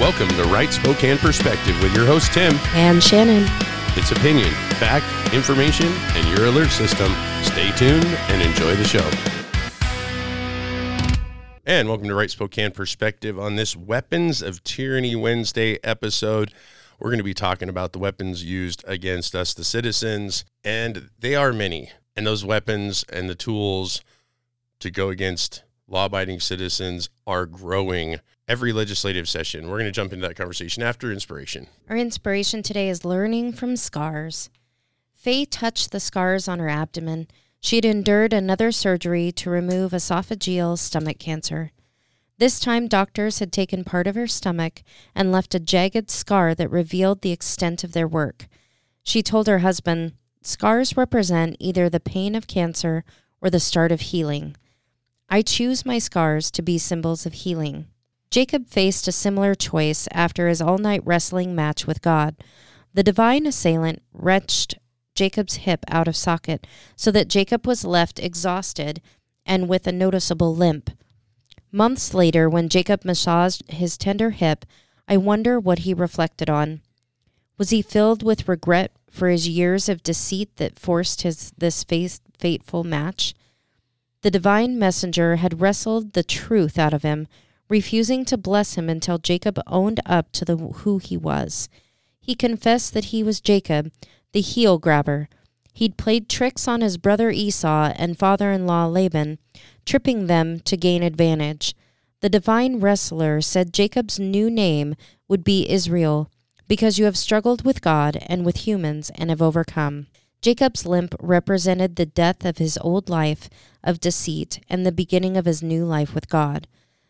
Welcome to Right Spokane Perspective with your host, Tim. And Shannon. It's opinion, fact, information, and your alert system. Stay tuned and enjoy the show. And welcome to Right Spokane Perspective on this Weapons of Tyranny Wednesday episode. We're going to be talking about the weapons used against us, the citizens, and they are many. And those weapons and the tools to go against law-abiding citizens are growing every legislative session. We're going to jump into that conversation after inspiration. Our inspiration today is learning from scars. Faye touched the scars on her abdomen. She had endured another surgery to remove esophageal stomach cancer. This time, doctors had taken part of her stomach and left a jagged scar that revealed the extent of their work. She told her husband, "Scars represent either the pain of cancer or the start of healing. I choose my scars to be symbols of healing." Jacob faced a similar choice after his all-night wrestling match with God. The divine assailant wrenched Jacob's hip out of socket so that Jacob was left exhausted and with a noticeable limp. Months later, when Jacob massaged his tender hip, I wonder what he reflected on. Was he filled with regret for his years of deceit that forced this fateful match? The divine messenger had wrestled the truth out of him, refusing to bless him until Jacob owned up to who he was. He confessed that he was Jacob, the heel grabber. He'd played tricks on his brother Esau and father-in-law Laban, tripping them to gain advantage. The divine wrestler said Jacob's new name would be Israel, because you have struggled with God and with humans and have overcome. Jacob's limp represented the death of his old life of deceit and the beginning of his new life with God.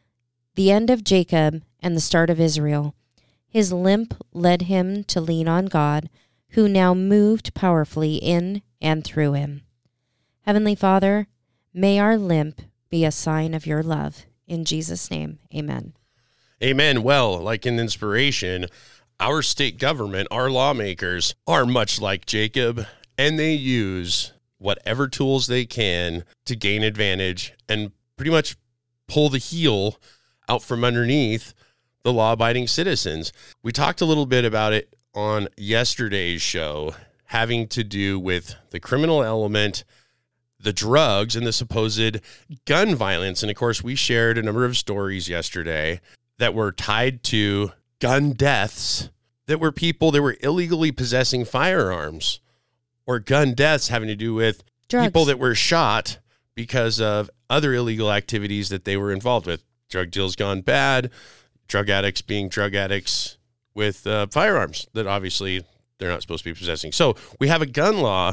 The end of Jacob and the start of Israel. His limp led him to lean on God, who now moved powerfully in and through him. Heavenly Father, may our limp be a sign of your love. In Jesus' name, amen. Amen. Well, like in inspiration, our state government, our lawmakers are much like Jacob, and they use whatever tools they can to gain advantage and pretty much pull the heel out from underneath the law-abiding citizens. We talked a little bit about it on yesterday's show, having to do with the criminal element, the drugs, and the supposed gun violence. And of course, we shared a number of stories yesterday that were tied to gun deaths that were people that were illegally possessing firearms, or gun deaths having to do with drugs. People that were shot because of other illegal activities that they were involved with. Drug deals gone bad, drug addicts being drug addicts with firearms that obviously they're not supposed to be possessing. So we have a gun law,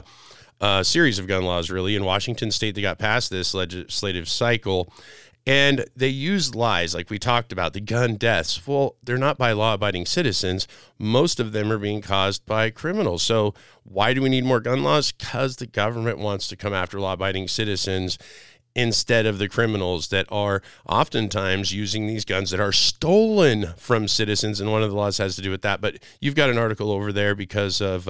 a series of gun laws really in Washington state that got past this legislative cycle, and they use lies like we talked about, the gun deaths. Well, they're not by law-abiding citizens. Most of them are being caused by criminals. So why do we need more gun laws? Because the government wants to come after law-abiding citizens instead of the criminals that are oftentimes using these guns that are stolen from citizens. And one of the laws has to do with that. But you've got an article over there because of,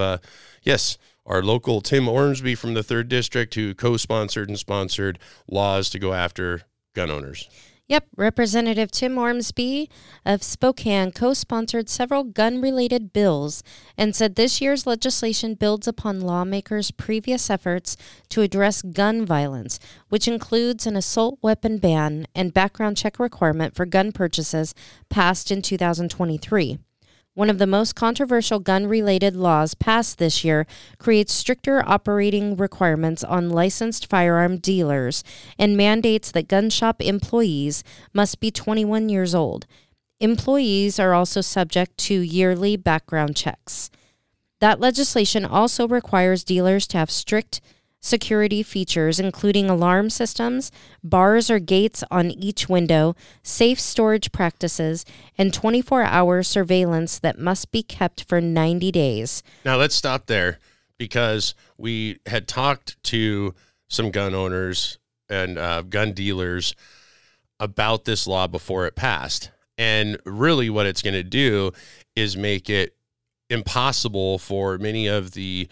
our local Tim Ormsby from the 3rd District who co-sponsored and sponsored laws to go after gun owners. Yep, Representative Tim Ormsby of Spokane co-sponsored several gun-related bills and said this year's legislation builds upon lawmakers' previous efforts to address gun violence, which includes an assault weapon ban and background check requirement for gun purchases passed in 2023. One of the most controversial gun-related laws passed this year creates stricter operating requirements on licensed firearm dealers and mandates that gun shop employees must be 21 years old. Employees are also subject to yearly background checks. That legislation also requires dealers to have strict security features, including alarm systems, bars or gates on each window, safe storage practices, and 24-hour surveillance that must be kept for 90 days. Now, let's stop there because we had talked to some gun owners and gun dealers about this law before it passed. And really what it's going to do is make it impossible for many of the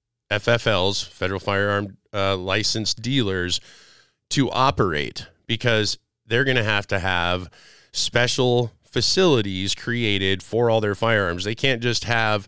FFLs, federal firearm licensed dealers, to operate because they're going to have special facilities created for all their firearms. They can't just have,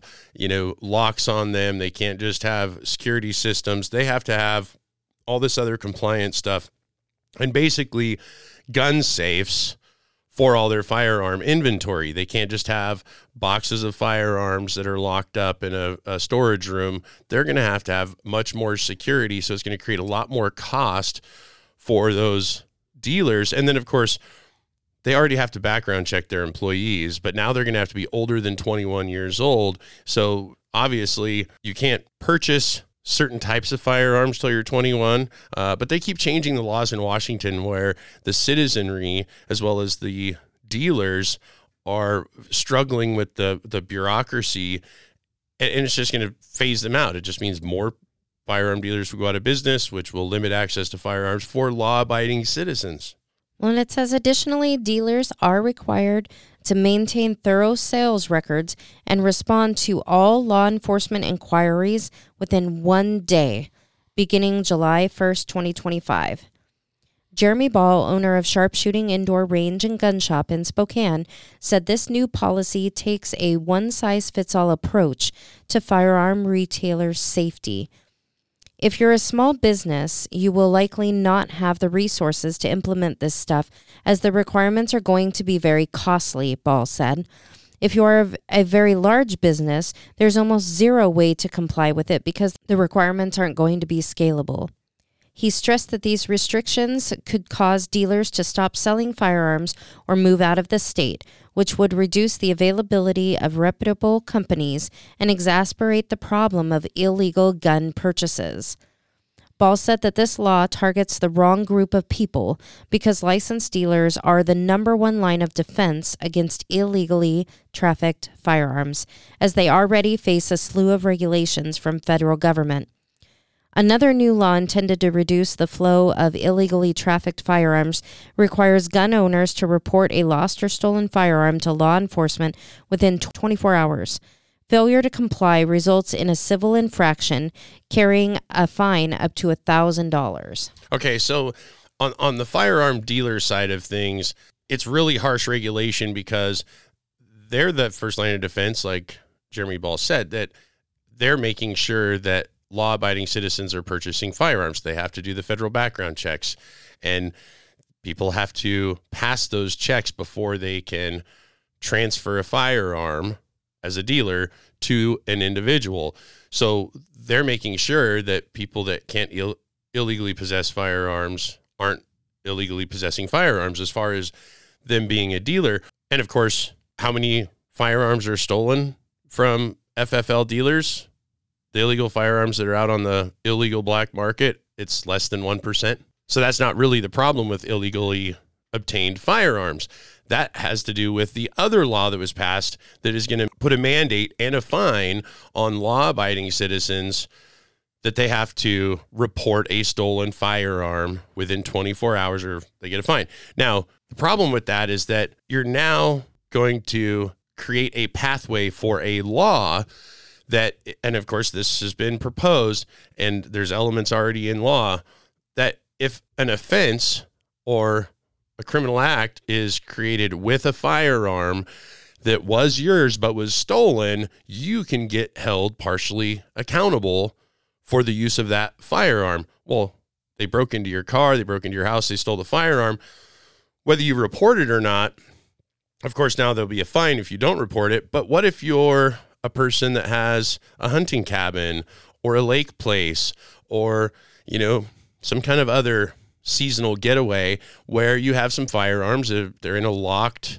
locks on them. They can't just have security systems. They have to have all this other compliance stuff, and basically gun safes for all their firearm inventory. They can't just have boxes of firearms that are locked up in a storage room. They're going to have much more security, so it's going to create a lot more cost for those dealers. And then, of course, they already have to background check their employees, but now they're going to have to be older than 21 years old. So obviously, you can't purchase certain types of firearms till you're 21, but they keep changing the laws in Washington where the citizenry as well as the dealers are struggling with the bureaucracy, and it's just going to phase them out. It just means more firearm dealers will go out of business, which will limit access to firearms for law-abiding citizens. Well, and it says additionally, dealers are required to maintain thorough sales records and respond to all law enforcement inquiries within 1 day, beginning July 1st, 2025. Jeremy Ball, owner of Sharpshooting Indoor Range and Gun Shop in Spokane, said this new policy takes a one-size-fits-all approach to firearm retailers' safety. If you're a small business, you will likely not have the resources to implement this stuff, as the requirements are going to be very costly, Ball said. If you are a very large business, there's almost zero way to comply with it because the requirements aren't going to be scalable. He stressed that these restrictions could cause dealers to stop selling firearms or move out of the state, which would reduce the availability of reputable companies and exacerbate the problem of illegal gun purchases. Ball said that this law targets the wrong group of people because licensed dealers are the number one line of defense against illegally trafficked firearms, as they already face a slew of regulations from federal government. Another new law intended to reduce the flow of illegally trafficked firearms requires gun owners to report a lost or stolen firearm to law enforcement within 24 hours. Failure to comply results in a civil infraction carrying a fine up to $1,000. Okay, so on the firearm dealer side of things, it's really harsh regulation because they're the first line of defense, like Jeremy Ball said, that they're making sure that law-abiding citizens are purchasing firearms. They have to do the federal background checks, and people have to pass those checks before they can transfer a firearm as a dealer to an individual. So they're making sure that people that can't illegally possess firearms aren't illegally possessing firearms as far as them being a dealer. And of course, how many firearms are stolen from FFL dealers? The illegal firearms that are out on the illegal black market, it's less than 1%. So that's not really the problem with illegally obtained firearms. That has to do with the other law that was passed that is going to put a mandate and a fine on law-abiding citizens that they have to report a stolen firearm within 24 hours or they get a fine. Now, the problem with that is that you're now going to create a pathway for a law that, and of course this has been proposed and there's elements already in law, that if an offense or a criminal act is created with a firearm that was yours but was stolen, you can get held partially accountable for the use of that firearm. Well, they broke into your car, they broke into your house, they stole the firearm. Whether you report it or not, of course, now there'll be a fine if you don't report it. But what if you're a person that has a hunting cabin or a lake place or, some kind of other seasonal getaway where you have some firearms, they're in a locked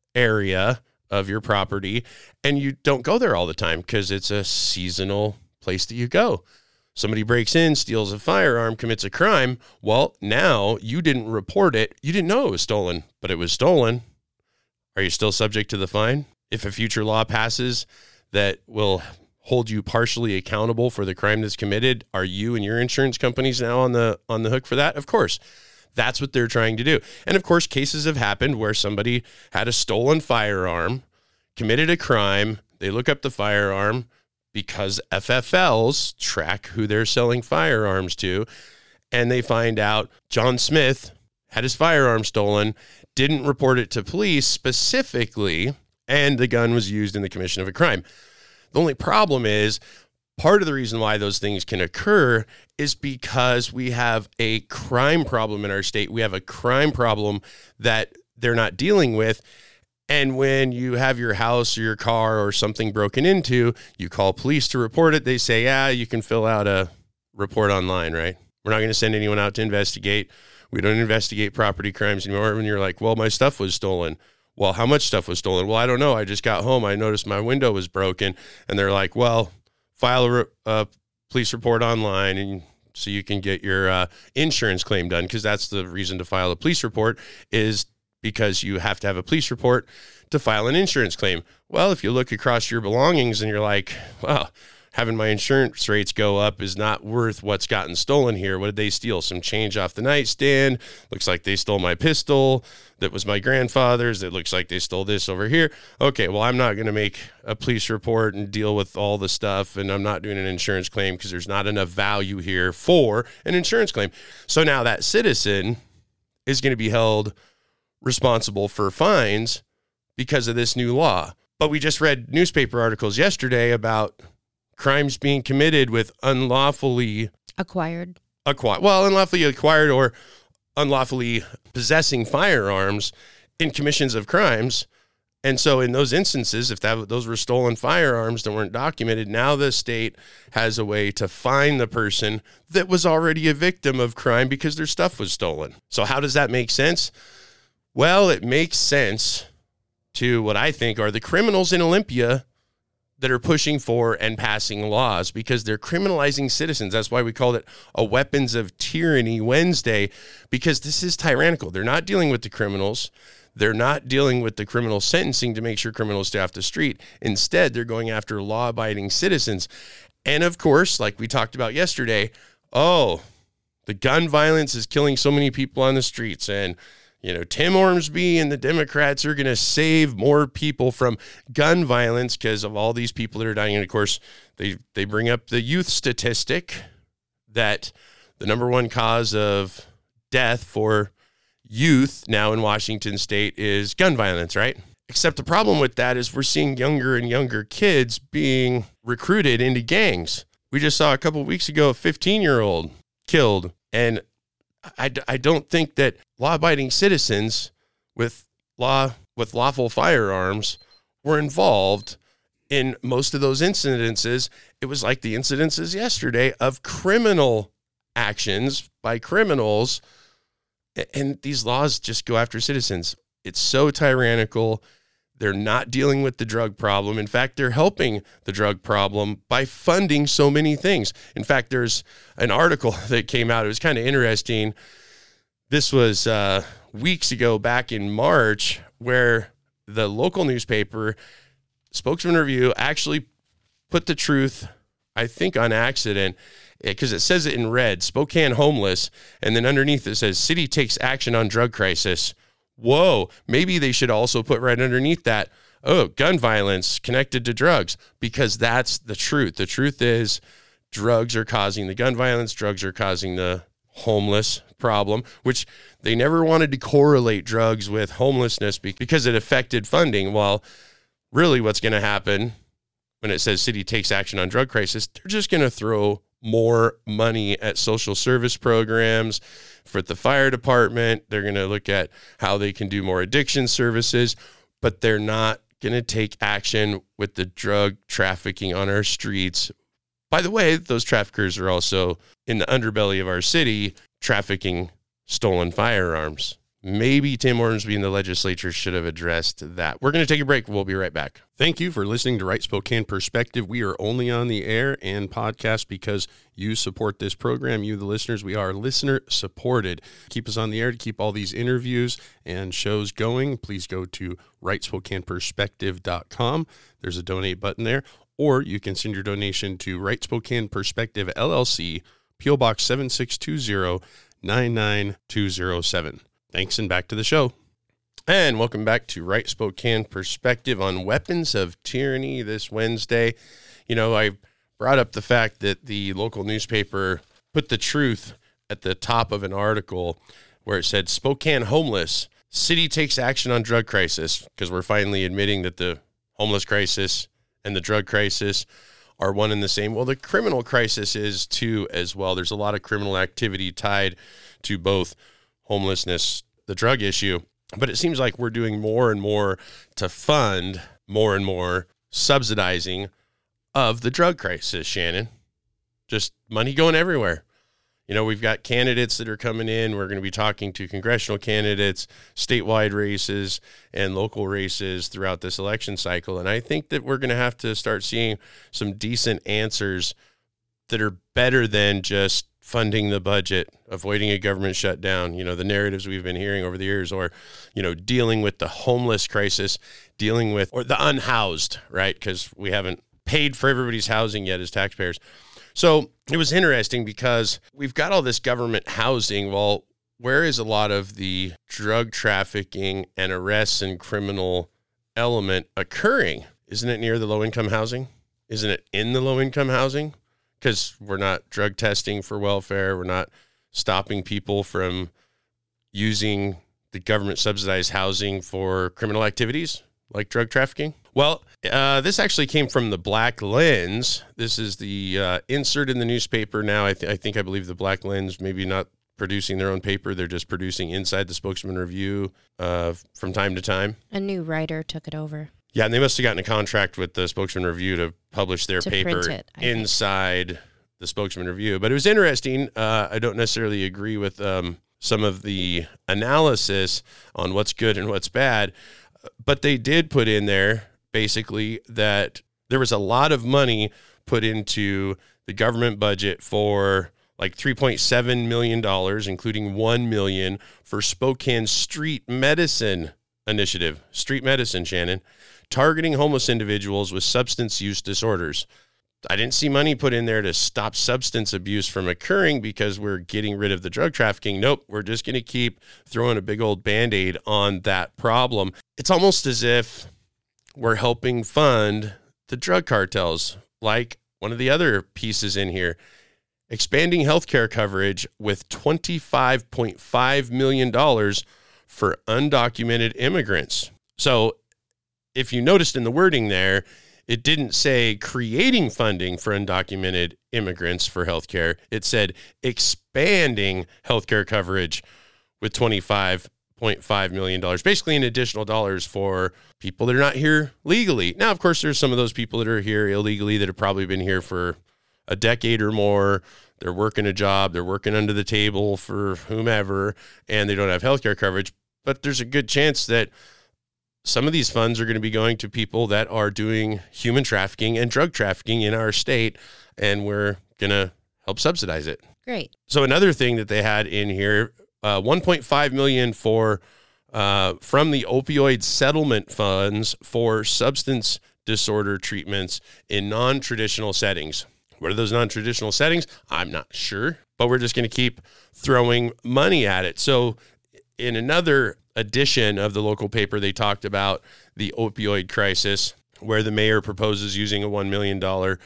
area of your property and you don't go there all the time because it's a seasonal place that you go. Somebody breaks in, steals a firearm, commits a crime. Well, now you didn't report it. You didn't know it was stolen, but it was stolen. Are you still subject to the fine? If a future law passes that will hold you partially accountable for the crime that's committed, are you and your insurance companies now on the hook for that? Of course. That's what they're trying to do. And of course, cases have happened where somebody had a stolen firearm, committed a crime, they look up the firearm because FFLs track who they're selling firearms to, and they find out John Smith had his firearm stolen, didn't report it to police specifically, and the gun was used in the commission of a crime. The only problem is, part of the reason why those things can occur is because we have a crime problem in our state. We have a crime problem that they're not dealing with. And when you have your house or your car or something broken into, you call police to report it. They say, yeah, you can fill out a report online, right? We're not going to send anyone out to investigate. We don't investigate property crimes anymore. When you're like, well, my stuff was stolen. Well, how much stuff was stolen? Well, I don't know. I just got home. I noticed my window was broken. And they're like, well, file a police report online and so you can get your insurance claim done, because that's the reason to file a police report, is because you have to have a police report to file an insurance claim. Well, if you look across your belongings and you're like, well, having my insurance rates go up is not worth what's gotten stolen here. What did they steal? Some change off the nightstand. Looks like they stole my pistol that was my grandfather's. It looks like they stole this over here. Okay, well, I'm not going to make a police report and deal with all the stuff, and I'm not doing an insurance claim because there's not enough value here for an insurance claim. So now that citizen is going to be held responsible for fines because of this new law. But we just read newspaper articles yesterday about crimes being committed with unlawfully acquired or unlawfully possessing firearms in commissions of crimes. And so in those instances, if those were stolen firearms that weren't documented, now the state has a way to fine the person that was already a victim of crime because their stuff was stolen. So how does that make sense? Well, it makes sense to what I think are the criminals in Olympia that are pushing for and passing laws, because they're criminalizing citizens. That's why we called it a Weapons of Tyranny Wednesday, because this is tyrannical. They're not dealing with the criminals. They're not dealing with the criminal sentencing to make sure criminals stay off the street. Instead, they're going after law-abiding citizens. And of course, like we talked about yesterday, the gun violence is killing so many people on the streets, and Tim Ormsby and the Democrats are going to save more people from gun violence because of all these people that are dying. And of course, they bring up the youth statistic that the number one cause of death for youth now in Washington state is gun violence, right? Except the problem with that is we're seeing younger and younger kids being recruited into gangs. We just saw a couple of weeks ago a 15-year-old killed, and I don't think that law-abiding citizens with lawful firearms were involved in most of those incidences. It was like the incidences yesterday of criminal actions by criminals, and these laws just go after citizens. It's so tyrannical. They're not dealing with the drug problem. In fact, they're helping the drug problem by funding so many things. In fact, there's an article that came out. It was kind of interesting. This was weeks ago, back in March, where the local newspaper, Spokesman Review, actually put the truth, I think on accident, because it says it in red, Spokane homeless, and then underneath it says, city takes action on drug crisis. Whoa, maybe they should also put right underneath that, gun violence connected to drugs, because that's the truth. The truth is drugs are causing the gun violence. Drugs are causing the homeless problem, which they never wanted to correlate drugs with homelessness because it affected funding. Well, really what's going to happen when it says city takes action on drug crisis, they're just going to throw more money at social service programs for the fire department. They're going to look at how they can do more addiction services, but they're not going to take action with the drug trafficking on our streets. By the way, those traffickers are also in the underbelly of our city trafficking stolen firearms. Maybe Tim Ormsby and the legislature should have addressed that. We're going to take a break. We'll be right back. Thank you for listening to Right Spokane Perspective. We are only on the air and podcast because you support this program. You, the listeners, we are listener supported. Keep us on the air to keep all these interviews and shows going. Please go to rightspokaneperspective.com. There's a donate button there, or you can send your donation to Right Spokane Perspective LLC, P.O. Box 7620, 99207. Thanks, and back to the show. And welcome back to Right Spokane Perspective on Weapons of Tyranny this Wednesday. I brought up the fact that the local newspaper put the truth at the top of an article where it said Spokane homeless, City takes action on drug crisis, because we're finally admitting that the homeless crisis and the drug crisis are one and the same. Well, the criminal crisis is too as well. There's a lot of criminal activity tied to both homelessness, the drug issue, but it seems like we're doing more and more to fund more and more subsidizing of the drug crisis, Shannon. Just money going everywhere. You know, we've got candidates that are coming in. We're going to be talking to congressional candidates, statewide races, and local races throughout this election cycle. And I think that we're going to have to start seeing some decent answers that are better than just funding the budget, avoiding a government shutdown, you know, the narratives we've been hearing over the years, or, you know, dealing with the homeless crisis, dealing with, or the unhoused, right? Because we haven't paid for everybody's housing yet as taxpayers. So it was interesting because we've got all this government housing. Well, where is a lot of the drug trafficking and arrests and criminal element occurring? Isn't it near the low-income housing? Isn't it in the low-income housing? Because we're not drug testing for welfare. We're not stopping people from using the government subsidized housing for criminal activities like drug trafficking. Well, this actually came from the Black Lens. This is the insert in the newspaper now. I believe the Black Lens, maybe not producing their own paper. They're just producing inside the Spokesman Review from time to time. A new writer took it over. Yeah, and they must have gotten a contract with the Spokesman Review to publish their paper inside the Spokesman Review. But it was interesting. I don't necessarily agree with some of the analysis on what's good and what's bad, but they did put in there basically that there was a lot of money put into the government budget for like $3.7 million, including $1 million for Spokane's street medicine initiative. Street medicine, Shannon, targeting homeless individuals with substance use disorders. I didn't see money put in there to stop substance abuse from occurring because we're getting rid of the drug trafficking. Nope, we're just going to keep throwing a big old Band-Aid on that problem. It's almost as if we're helping fund the drug cartels, like one of the other pieces in here, expanding healthcare coverage with $25.5 million for undocumented immigrants. So if you noticed in the wording there, it didn't say creating funding for undocumented immigrants for healthcare. It said expanding healthcare coverage with $25.5 million, basically an additional dollars for people that are not here legally. Now, of course, there's some of those people that are here illegally that have probably been here for a decade or more. They're working a job, they're working under the table for whomever, and they don't have healthcare coverage. But there's a good chance that some of these funds are going to be going to people that are doing human trafficking and drug trafficking in our state, and we're going to help subsidize it. Great. So another thing that they had in here, $1.5 million for from the opioid settlement funds for substance disorder treatments in non-traditional settings. What are those non-traditional settings? I'm not sure, but we're just going to keep throwing money at it. So in another edition of the local paper, they talked about the opioid crisis, where the mayor proposes using a $1 million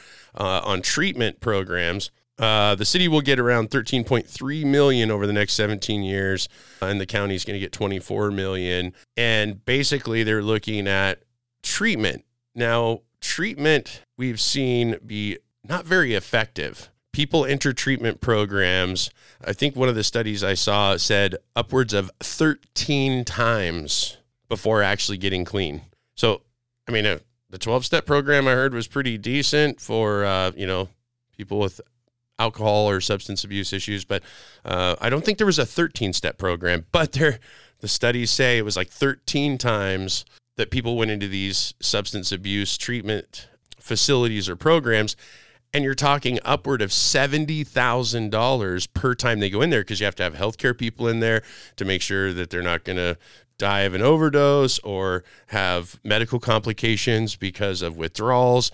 on treatment programs. The city will get around $13.3 million over the next 17 years, and the county's going to get $24 million. And basically, they're looking at treatment. Now, treatment we've seen be not very effective. People enter treatment programs. I think one of the studies I saw said upwards of 13 times before actually getting clean. So, I mean, the 12-step program I heard was pretty decent for, people with alcohol or substance abuse issues. But I don't think there was a 13-step program. But the studies say it was like 13 times that people went into these substance abuse treatment facilities or programs. And you're talking upward of $70,000 per time they go in there, because you have to have healthcare people in there to make sure that they're not going to die of an overdose or have medical complications because of withdrawals.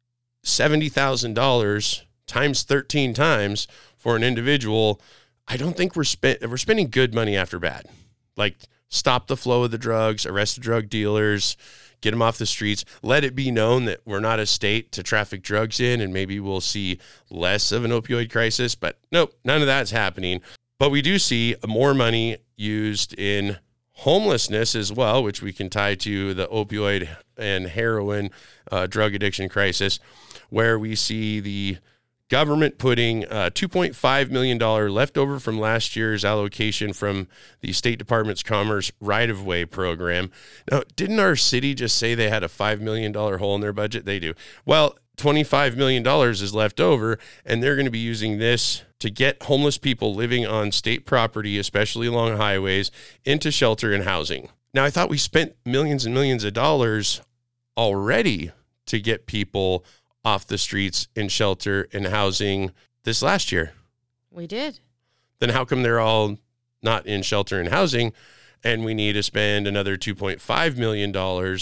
$70,000 times 13 times for an individual. I don't think we're spending good money after bad. Like, stop the flow of the drugs, arrest the drug dealers, get them off the streets. Let it be known that we're not a state to traffic drugs in, and maybe we'll see less of an opioid crisis. But nope, none of that's happening. But we do see more money used in homelessness as well, which we can tie to the opioid and heroin drug addiction crisis, where we see the government putting $2.5 million left over from last year's allocation from the State Department's Commerce right-of-way program. Now, didn't our city just say they had a $5 million hole in their budget? They do. Well, $25 million is left over, and they're going to be using this to get homeless people living on state property, especially along highways, into shelter and housing. Now, I thought we spent millions and millions of dollars already to get people off the streets in shelter and housing this last year. We did. Then how come they're all not in shelter and housing, and we need to spend another $2.5 million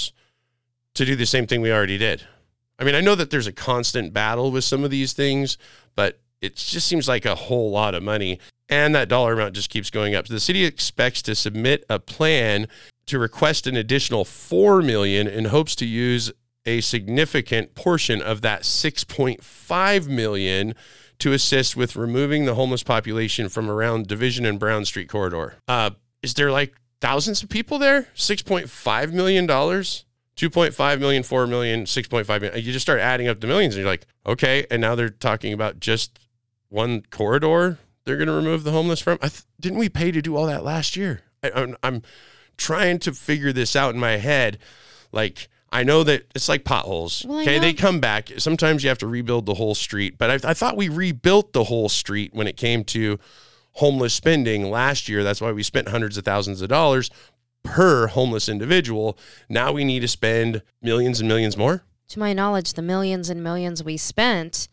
to do the same thing we already did? I mean, I know that there's a constant battle with some of these things, but it just seems like a whole lot of money, and that dollar amount just keeps going up. So the city expects to submit a plan to request an additional $4 million in hopes to use a significant portion of that $6.5 million to assist with removing the homeless population from around Division and Brown Street corridor. Is there like thousands of people there? $6.5 million? 2.5 million, 4 million, 6.5 million. You just start adding up the millions and you're like, okay. And now they're talking about just one corridor they're going to remove the homeless from. Didn't we pay to do all that last year? I'm trying to figure this out in my head. Like, I know that it's like potholes. Well, okay, they come back. Sometimes you have to rebuild the whole street. But I thought we rebuilt the whole street when it came to homeless spending last year. That's why we spent hundreds of thousands of dollars per homeless individual. Now we need to spend millions and millions more. To my knowledge, the millions and millions we spent,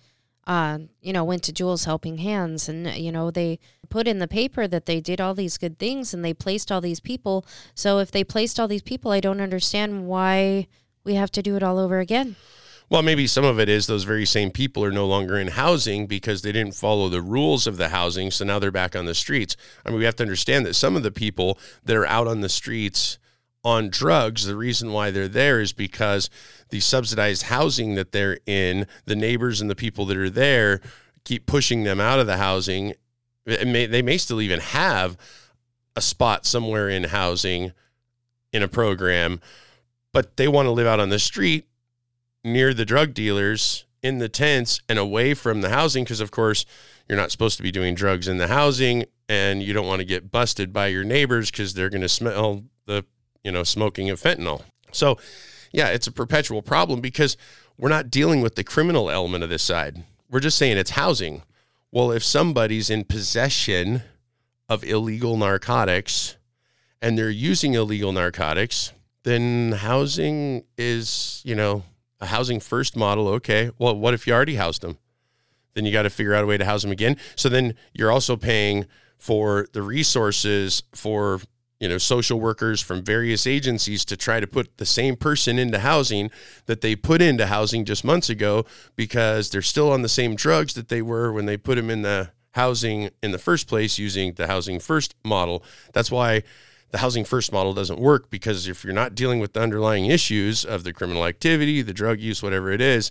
went to Jules Helping Hands. And, they put in the paper that they did all these good things and they placed all these people. So if they placed all these people, I don't understand why we have to do it all over again. Well, maybe some of it is those very same people are no longer in housing because they didn't follow the rules of the housing, so now they're back on the streets. I mean, we have to understand that some of the people that are out on the streets on drugs, the reason why they're there is because the subsidized housing that they're in, the neighbors and the people that are there keep pushing them out of the housing. They may still even have a spot somewhere in housing in a program, but they want to live out on the street near the drug dealers in the tents and away from the housing because, of course, you're not supposed to be doing drugs in the housing and you don't want to get busted by your neighbors because they're going to smell the, smoking of fentanyl. So, yeah, it's a perpetual problem because we're not dealing with the criminal element of this side. We're just saying it's housing. Well, if somebody's in possession of illegal narcotics and they're using illegal narcotics, then housing is, a housing first model. Okay. Well, what if you already housed them? Then you got to figure out a way to house them again. So then you're also paying for the resources for, social workers from various agencies to try to put the same person into housing that they put into housing just months ago because they're still on the same drugs that they were when they put them in the housing in the first place using the housing first model. That's why the housing first model doesn't work, because if you're not dealing with the underlying issues of the criminal activity, the drug use, whatever it is,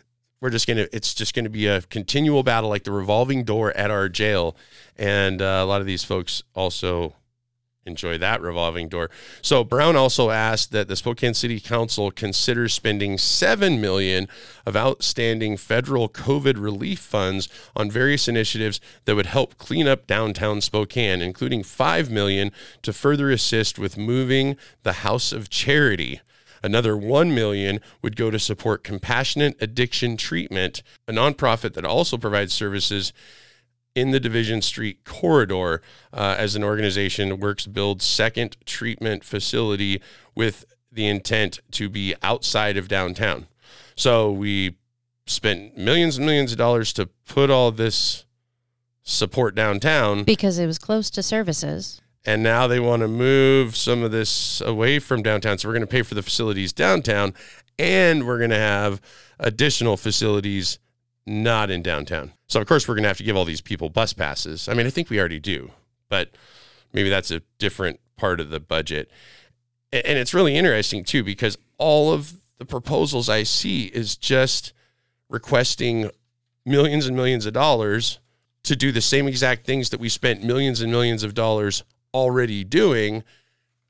it's just going to be a continual battle like the revolving door at our jail. And a lot of these folks also enjoy that revolving door. So Brown also asked that the Spokane City Council consider spending $7 million of outstanding federal COVID relief funds on various initiatives that would help clean up downtown Spokane, including $5 million to further assist with moving the House of Charity. Another $1 million would go to support Compassionate Addiction Treatment, a nonprofit that also provides services in the Division Street corridor as an organization works to build second treatment facility with the intent to be outside of downtown. So we spent millions and millions of dollars to put all this support downtown. Because it was close to services. And now they want to move some of this away from downtown. So we're going to pay for the facilities downtown, and we're going to have additional facilities not in downtown. So, of course, we're going to have to give all these people bus passes. I mean, I think we already do, but maybe that's a different part of the budget. And it's really interesting, too, because all of the proposals I see is just requesting millions and millions of dollars to do the same exact things that we spent millions and millions of dollars already doing.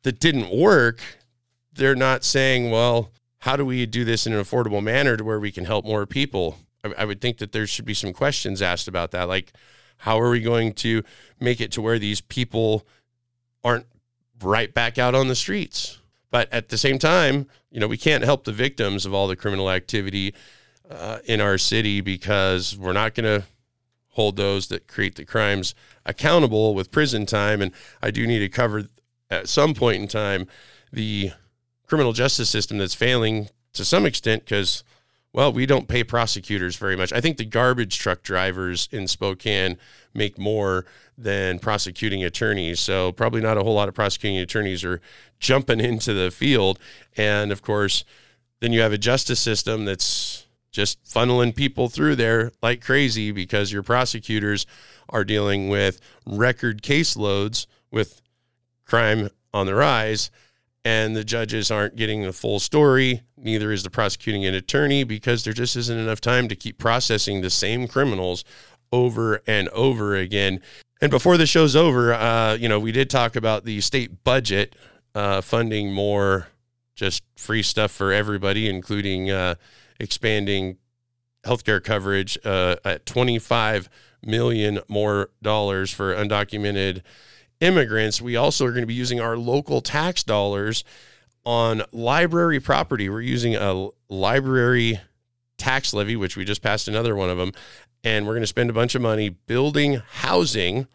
that didn't work, they're not saying, well, how do we do this in an affordable manner to where we can help more people? I would think that there should be some questions asked about that. Like, how are we going to make it to where these people aren't right back out on the streets? But at the same time, we can't help the victims of all the criminal activity in our city, because we're not going to hold those that create the crimes accountable with prison time. And I do need to cover at some point in time the criminal justice system that's failing to some extent because, well, we don't pay prosecutors very much. I think the garbage truck drivers in Spokane make more than prosecuting attorneys. So probably not a whole lot of prosecuting attorneys are jumping into the field. And of course, then you have a justice system that's just funneling people through there like crazy because your prosecutors are dealing with record caseloads with crime on the rise, and the judges aren't getting the full story. Neither is the prosecuting attorney, because there just isn't enough time to keep processing the same criminals over and over again. And before the show's over, we did talk about the state budget funding more just free stuff for everybody, including expanding healthcare coverage at $25 million more dollars for undocumented immigrants. We also are going to be using our local tax dollars on library property. We're using a library tax levy, which we just passed another one of them, and we're going to spend a bunch of money building housing,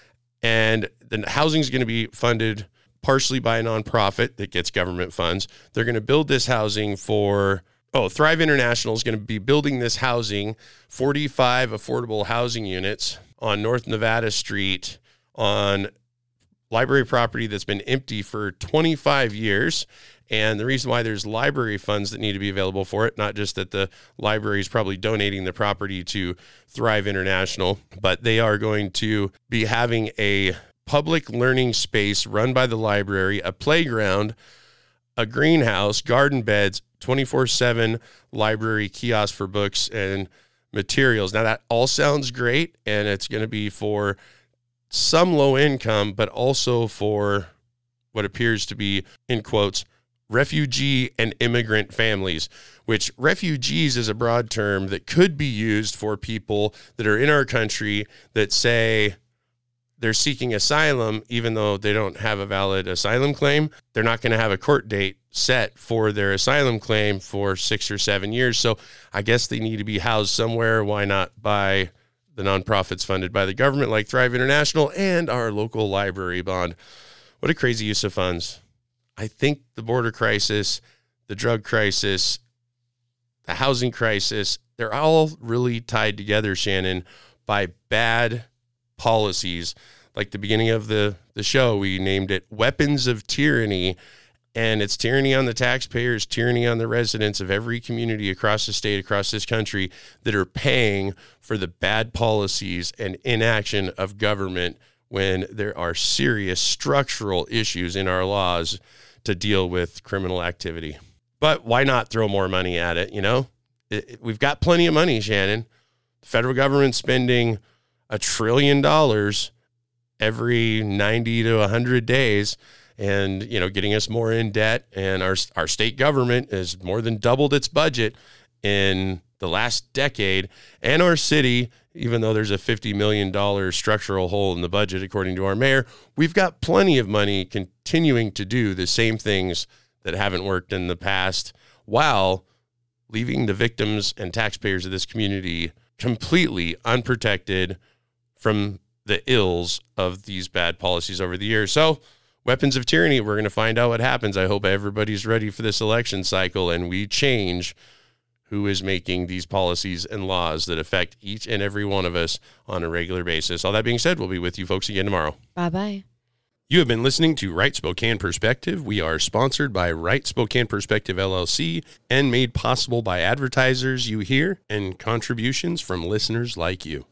and the housing is going to be funded partially by a nonprofit that gets government funds. They're going to build this housing for Thrive International is going to be building this housing, 45 affordable housing units on North Nevada Street on library property that's been empty for 25 years. And the reason why there's library funds that need to be available for it, not just that the library is probably donating the property to Thrive International, but they are going to be having a public learning space run by the library, a playground, a greenhouse, garden beds, 24/7 library kiosk for books and materials. Now that all sounds great, and it's going to be for some low income, but also for what appears to be, in quotes, refugee and immigrant families, which refugees is a broad term that could be used for people that are in our country that say they're seeking asylum, even though they don't have a valid asylum claim. They're not going to have a court date set for their asylum claim for 6 or 7 years. So I guess they need to be housed somewhere. Why not by the nonprofits funded by the government like Thrive International and our local library bond? What a crazy use of funds. I think the border crisis, the drug crisis, the housing crisis, they're all really tied together, Shannon, by bad policies. Like the beginning of the show, we named it Weapons of Tyranny, and it's tyranny on the taxpayers, tyranny on the residents of every community across the state, across this country, that are paying for the bad policies and inaction of government when there are serious structural issues in our laws to deal with criminal activity. But why not throw more money at it? We've got plenty of money, Shannon. The federal government's spending $1 trillion every 90 to 100 days and, getting us more in debt. And our state government has more than doubled its budget in the last decade. And our city, even though there's a $50 million structural hole in the budget, according to our mayor, we've got plenty of money continuing to do the same things that haven't worked in the past, while leaving the victims and taxpayers of this community completely unprotected from the ills of these bad policies over the years. So, weapons of tyranny, we're going to find out what happens. I hope everybody's ready for this election cycle and we change who is making these policies and laws that affect each and every one of us on a regular basis. All that being said, we'll be with you folks again tomorrow. Bye-bye. You have been listening to Right Spokane Perspective. We are sponsored by Right Spokane Perspective, LLC, and made possible by advertisers you hear and contributions from listeners like you.